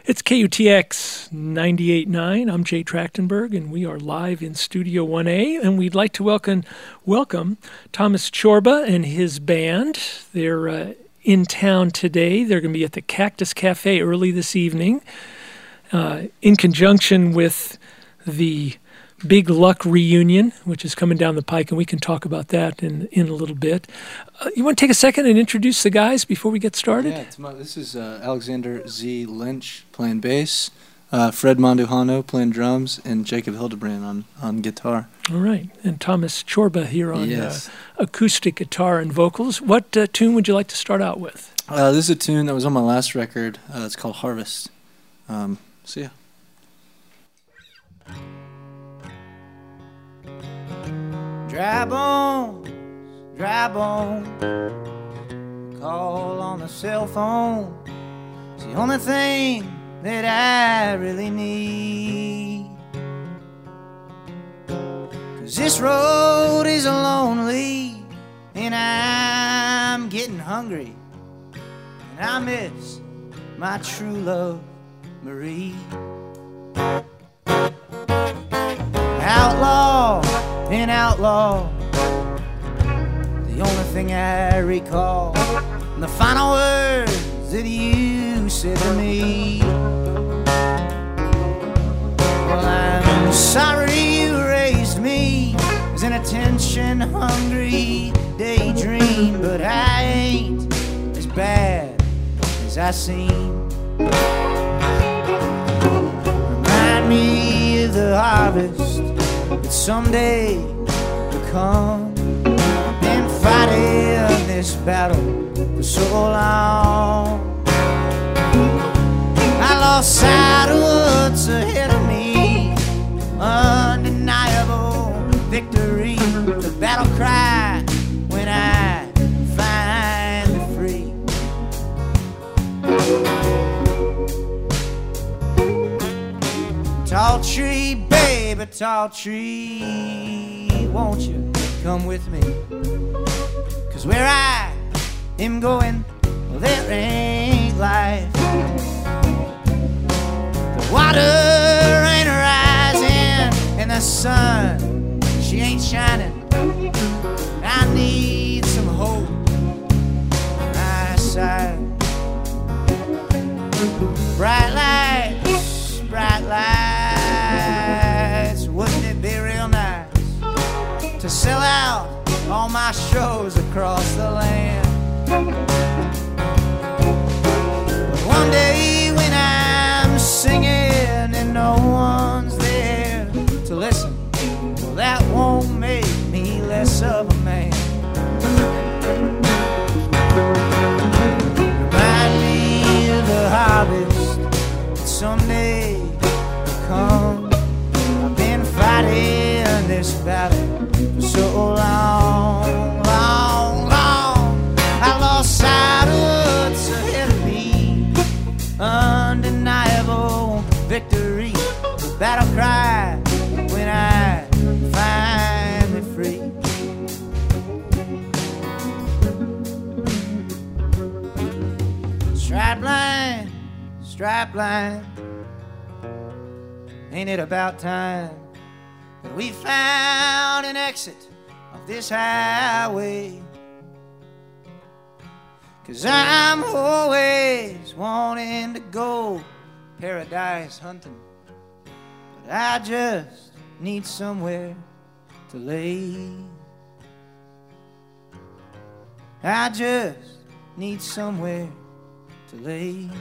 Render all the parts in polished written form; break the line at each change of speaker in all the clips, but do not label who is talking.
It's KUTX 98.9. I'm Jay Trachtenberg, and we are live in Studio 1A. And we'd like to welcome Thomas Chorba and his band. They're in town today. They're going to be at the Cactus Cafe early this evening in conjunction with the Big Luck reunion, which is coming down the pike, and we can talk about that in a little bit. You want to take a second and introduce the guys before we get started?
Yeah, this is Alexander Z. Lynch playing bass, Fred Monduhano playing drums, and Jacob Hildebrand on guitar.
All right, and Thomas Chorba here on acoustic guitar and vocals. What tune would you like to start out with?
This is a tune that was on my last record. It's called Harvest. See ya.
Dry bones, call on the cell phone. It's the only thing that I really need. 'Cause this road is lonely and I'm getting hungry, and I miss my true love, Marie. Outlaw and outlaw, the only thing I recall, and the final words that you said to me. Well, I'm sorry you raised me as an attention-hungry daydream, but I ain't as bad as I seem. Remind me of the harvest that someday will come, and fighting this battle for so long. I lost sight of what's ahead of me, undeniable victory, the battle cry when I finally free. Tall tree, baby, tall tree, won't you come with me? 'Cause where I am going, well, there ain't life. The water ain't rising and the sun, she ain't shining. I need some hope on my side. Bright lights, bright lights, wouldn't it be real nice to sell out all my shows across the land? But one day when I'm singing and no one's there to listen, well, that won't make me less of a man. Remind me of the harvest that someday will come. I've been fighting this battle for so long, long, long. I lost sight of what's ahead of me, undeniable victory, the battle cry when I finally free. Stripe line, ain't it about time that we found an exit of this highway? 'Cause I'm always wanting to go paradise hunting, but I just need somewhere to lay. I just need somewhere to lay.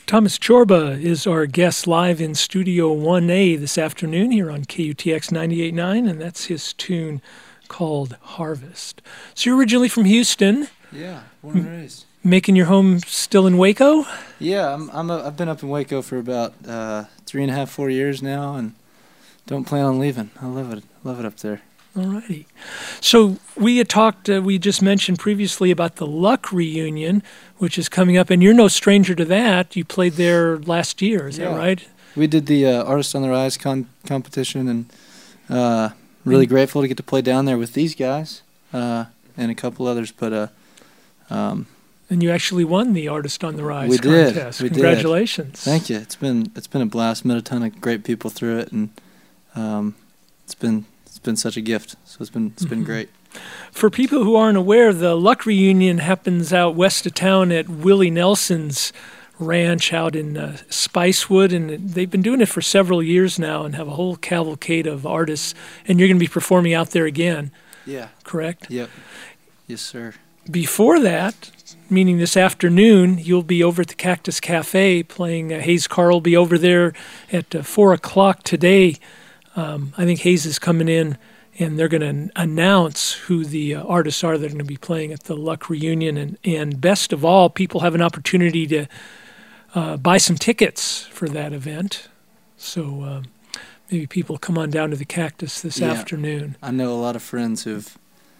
Thomas Chorba is our guest live in Studio 1A this afternoon here on KUTX 98.9, and that's his tune called Harvest. So you're originally from Houston.
Yeah, born and raised.
Making your home still in Waco?
Yeah, I've been up in Waco for about 3.5, 4 years now, and don't plan on leaving. I love it up there.
All righty. So we had talked, we just mentioned previously about the Luck reunion, which is coming up, and you're no stranger to that. You played there last year, is that right?
We did the Artist on the Rise competition, and really grateful to get to play down there with these guys and a couple others. But
and you actually won the Artist on the Rise
contest.
We Congratulations.
Did. Thank you. It's been a blast. Met a ton of great people through it, and it's been such a gift. So it's been great.
For people who aren't aware, the Luck reunion happens out west of town at Willie Nelson's ranch out in Spicewood, and they've been doing it for several years now and have a whole cavalcade of artists, and you're going to be performing out there again.
Yeah.
Correct?
Yep. Yes, sir. Before
that, meaning this afternoon, you'll be over at the Cactus Cafe playing. Hayes Carr will be over there at 4 o'clock today. I think Hayes is coming in, and they're going to announce who the artists are that are going to be playing at the Luck reunion. And best of all, people have an opportunity to buy some tickets for that event. So maybe people come on down to the Cactus this afternoon.
I know a lot of friends who've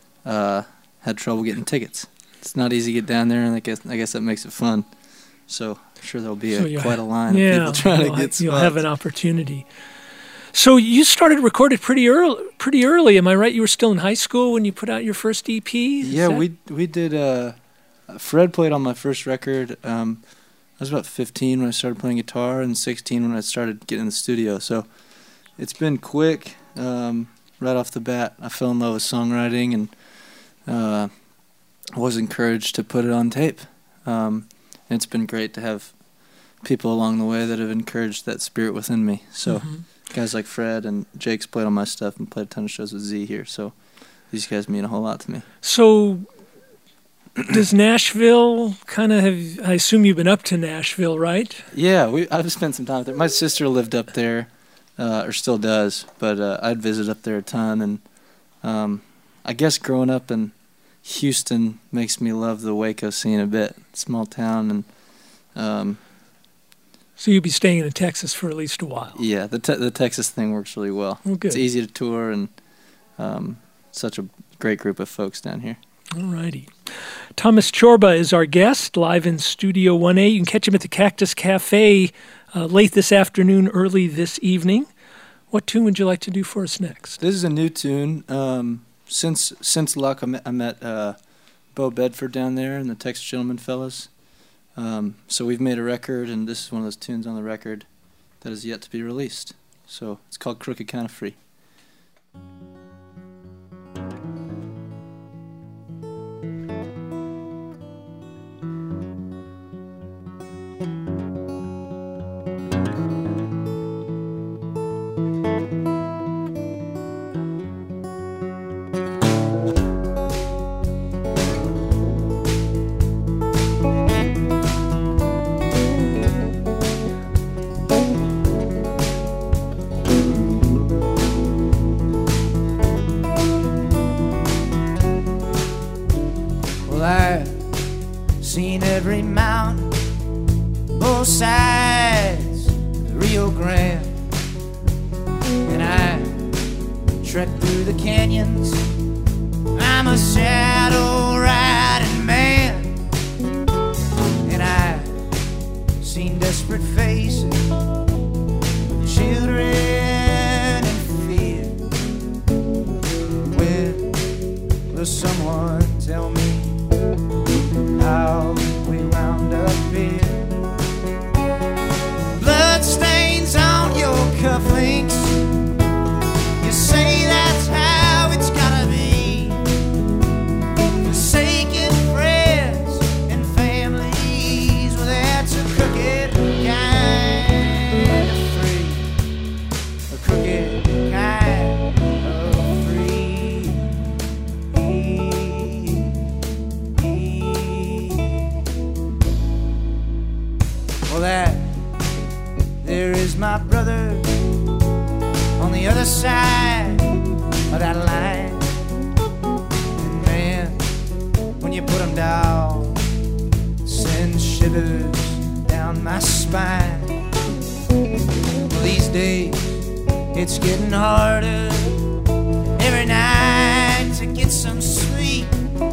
had trouble getting tickets. It's not easy to get down there, and I guess that makes it fun. So I'm sure there'll be quite a line of people trying to get spots.
You'll have an opportunity. So you started recording pretty early. Am I right? You were still in high school when you put out your first EP?
We did. Fred played on my first record. I was about 15 when I started playing guitar, and 16 when I started getting in the studio. So it's been quick. Right off the bat, I fell in love with songwriting, and was encouraged to put it on tape. And it's been great to have people along the way that have encouraged that spirit within me. So. Mm-hmm. Guys like Fred and Jake's played on my stuff and played a ton of shows with Z here, so these guys mean a whole lot to me.
So does Nashville kind of have, I assume you've been up to Nashville, right?
Yeah, I've spent some time there. My sister lived up there, or still does, but I'd visit up there a ton, and I guess growing up in Houston makes me love the Waco scene a bit. Small town, and
so you'll be staying in Texas for at least a while.
Yeah, the Texas thing works really well.
Good.
It's easy to tour, and such a great group of folks down here.
All righty. Thomas Chorba is our guest, live in Studio 1A. You can catch him at the Cactus Cafe late this afternoon, early this evening. What tune would you like to do for us next?
This is a new tune. Since Luck, I met Bo Bedford down there and the Texas Gentleman fellas. So we've made a record, and this is one of those tunes on the record that is yet to be released. So it's called Crooked Kinda Free.
Seen every mountain, both sides of the Rio Grande, and I trek through the canyons. I'm a shadow riding man, and I've seen desperate faces, children in fear. Will someone tell me how we wound up here? Blood stains on your cufflinks. You say that's how it's gotta be. Forsaken friends and families, well, that's a crooked kind of free. A crooked kind of free. spine. These days, it's getting harder every night to get some sleep.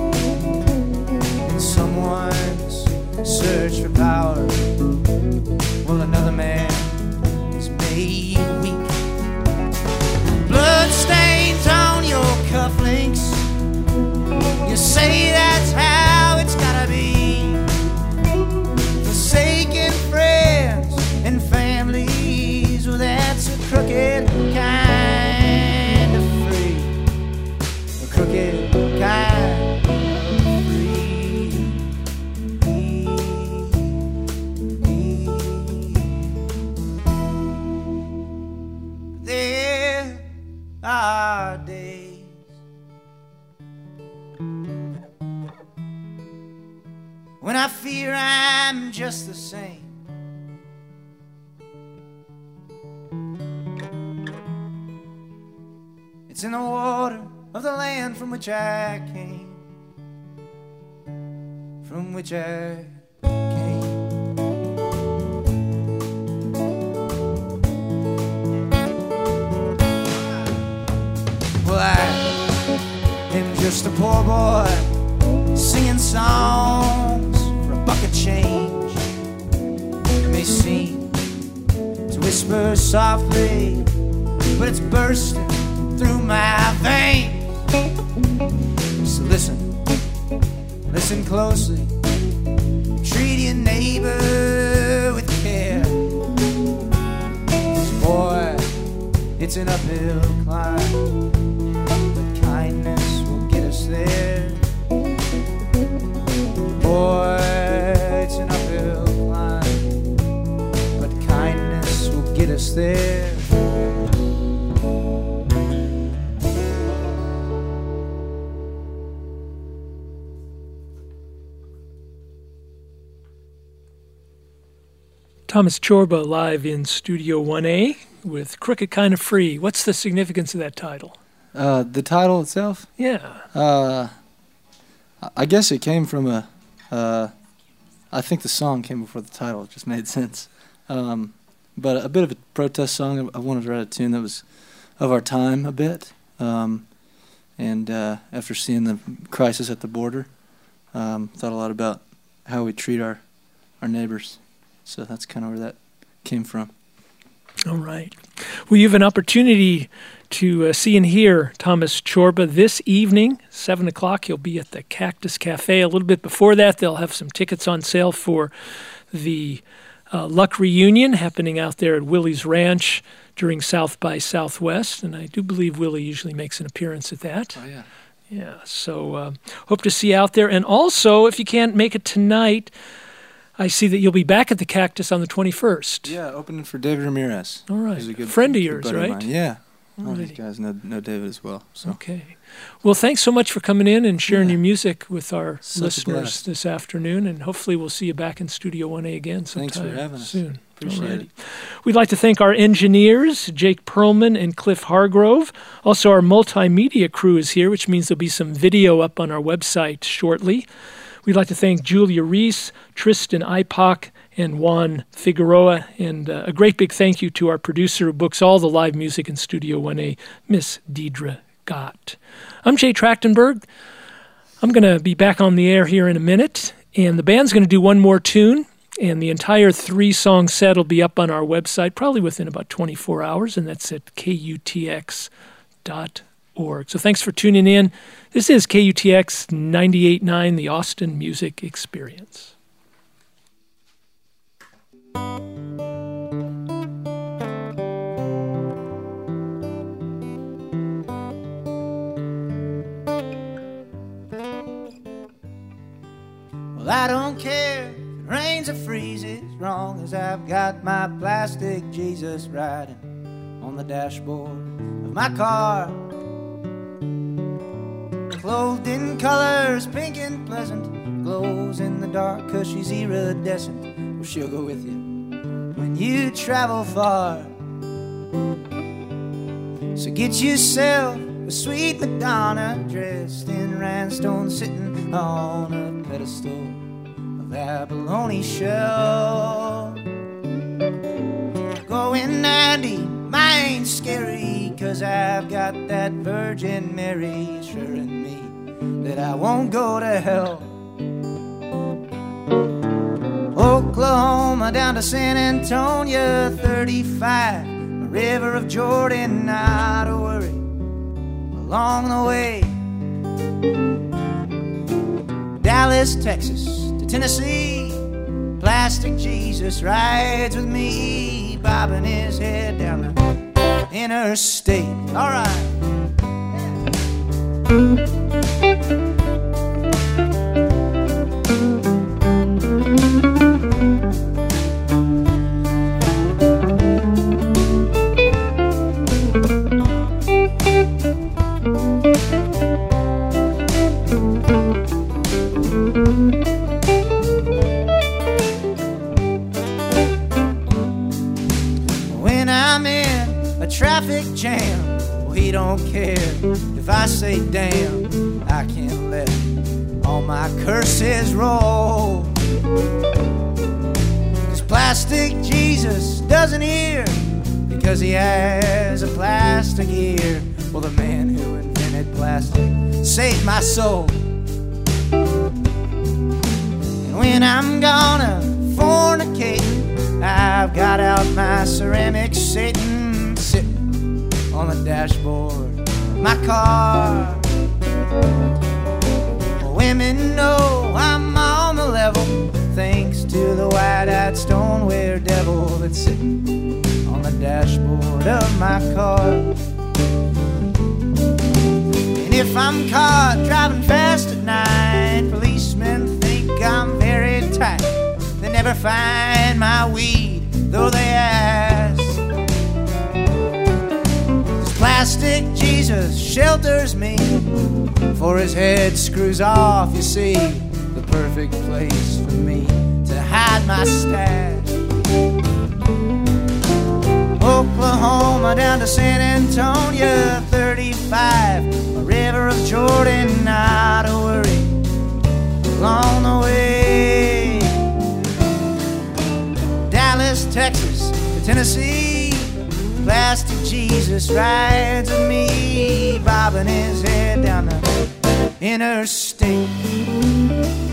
In someone's search for power, well, another man is made weak. Blood stains on your cufflinks. You say that's how it's gotta be. Forsaken friends and families, well, that's a crooked kind of free. A crooked kind of free. There are days when I fear I'm just the same. It's in the water of the land from which I came. From which I came. Well, I am just a poor boy singing songs for a buck of change. It may seem to whisper softly, but it's bursting through my veins. So listen closely. Treat your neighbor with care. 'Cause boy, it's an uphill climb, but kindness will get us there. Boy, it's an uphill climb, but kindness will get us there.
Thomas Chorba live in Studio 1A with Crooked Kind of Free. What's the significance of that title?
The title itself?
Yeah.
I guess it came from I think the song came before the title. It just made sense. But a bit of a protest song. I wanted to write a tune that was of our time a bit. And after seeing the crisis at the border, thought a lot about how we treat our neighbors. So that's kind of where that came from.
All right. Well, you have an opportunity to see and hear Thomas Chorba this evening, 7 o'clock. He'll be at the Cactus Cafe. A little bit before that, they'll have some tickets on sale for the Luck Reunion happening out there at Willie's Ranch during South by Southwest. And I do believe Willie usually makes an appearance at that.
Oh, yeah.
Yeah, so hope to see you out there. And also, if you can't make it tonight, I see that you'll be back at the Cactus on the 21st.
Yeah, opening for David Ramirez.
All right.
He's a good
friend of yours,
buddy
right?
mine. Yeah.
All
All these
righty.
guys know David as well. So.
Okay. Well, thanks so much for coming in and sharing your music with our
Such a
listeners
blast.
this afternoon, and hopefully we'll see you back in Studio 1A again sometime
Thanks for having us.
soon.
Appreciate
All righty.
it.
We'd like to thank our engineers, Jake Perlman and Cliff Hargrove. Also, our multimedia crew is here, which means there'll be some video up on our website shortly. We'd like to thank Julia Reese, Tristan Ipock, and Juan Figueroa. And a great big thank you to our producer who books all the live music in Studio 1A, Miss Deidre Gott. I'm Jay Trachtenberg. I'm going to be back on the air here in a minute, and the band's going to do one more tune, and the entire 3-song set will be up on our website probably within about 24 hours, and that's at KUTX.org. So thanks for tuning in. This is KUTX 98.9, the Austin Music Experience.
Well, I don't care if it rains or freezes, as long as I've got my plastic Jesus riding on the dashboard of my car. Clothed in colors, pink and pleasant, glows in the dark 'cause she's iridescent. Well, she'll go with you when you travel far. So get yourself a sweet Madonna dressed in rhinestones, sitting on a pedestal of abalone shell. 90, mine ain't scary, 'cause I've got that Virgin Mary assuring me that I won't go to hell. Oklahoma down to San Antonio, 35, a river of Jordan, not a worry along the way. Dallas, Texas to Tennessee, Plastic Jesus rides with me, bobbing his head down the interstate. All right. When I'm in a traffic jam, well, he don't care if I say damn. I can't let all my curses roll, 'cause Plastic Jesus doesn't hear, because he has a plastic ear. Well, the man who invented plastic saved my soul. And when I'm gonna fornicate, I've got out my ceramic Satan sitting on the dashboard of my car. Women know I'm on the level, thanks to the wide-eyed stoneware devil that's sitting on the dashboard of my car. And if I'm caught driving fast at night, policemen think I'm very tight. They never find my weed, though they ask. 'Cause Plastic Jesus shelters me, for his head screws off, you see, the perfect place for me to hide my stash. Oklahoma down to San Antonio, 35, a river of Jordan, not a worry along the way. Dallas, Texas to Tennessee, Plastic Jesus rides with me, bobbing his head down the interstate.